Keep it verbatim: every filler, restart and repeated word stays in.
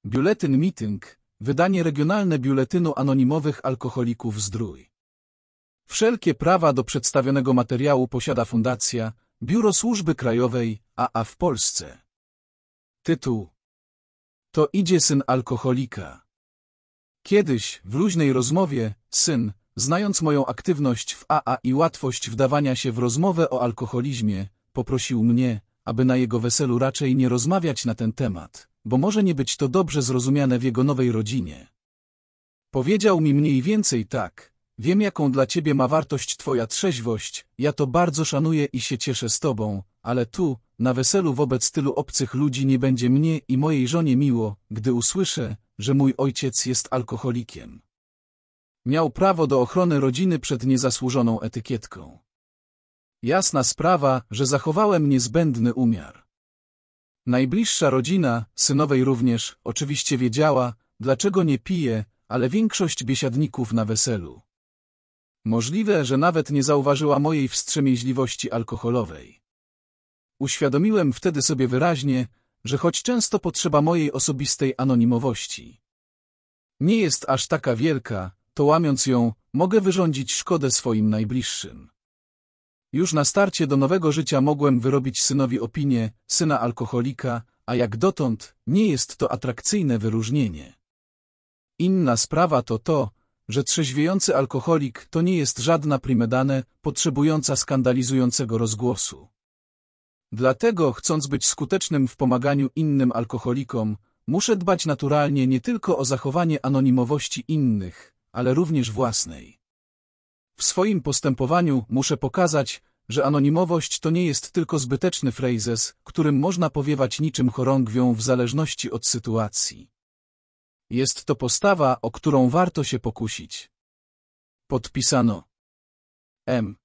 Biuletyn Meeting, wydanie regionalne Biuletynu Anonimowych Alkoholików Zdrój. Wszelkie prawa do przedstawionego materiału posiada Fundacja Biuro Służby Krajowej A A w Polsce. Tytuł: To idzie syn alkoholika. Kiedyś, w luźnej rozmowie, syn, znając moją aktywność w A A i łatwość wdawania się w rozmowę o alkoholizmie, poprosił mnie, aby na jego weselu raczej nie rozmawiać na ten temat, bo może nie być to dobrze zrozumiane w jego nowej rodzinie. Powiedział mi mniej więcej tak: wiem, jaką dla ciebie ma wartość twoja trzeźwość, ja to bardzo szanuję i się cieszę z tobą, ale tu, na weselu wobec tylu obcych ludzi nie będzie mnie i mojej żonie miło, gdy usłyszę, że mój ojciec jest alkoholikiem. Miał prawo do ochrony rodziny przed niezasłużoną etykietką. Jasna sprawa, że zachowałem niezbędny umiar. Najbliższa rodzina, synowej również, oczywiście wiedziała, dlaczego nie piję, ale większość biesiadników na weselu. Możliwe, że nawet nie zauważyła mojej wstrzemięźliwości alkoholowej. Uświadomiłem wtedy sobie wyraźnie, że choć często potrzeba mojej osobistej anonimowości nie jest aż taka wielka, to łamiąc ją, mogę wyrządzić szkodę swoim najbliższym. Już na starcie do nowego życia mogłem wyrobić synowi opinię syna alkoholika, a jak dotąd nie jest to atrakcyjne wyróżnienie. Inna sprawa to to, że trzeźwiejący alkoholik to nie jest żadna primedane potrzebująca skandalizującego rozgłosu. Dlatego, chcąc być skutecznym w pomaganiu innym alkoholikom, muszę dbać naturalnie nie tylko o zachowanie anonimowości innych, ale również własnej. W swoim postępowaniu muszę pokazać, że anonimowość to nie jest tylko zbyteczny frazes, którym można powiewać niczym chorągwią w zależności od sytuacji. Jest to postawa, o którą warto się pokusić. Podpisano M.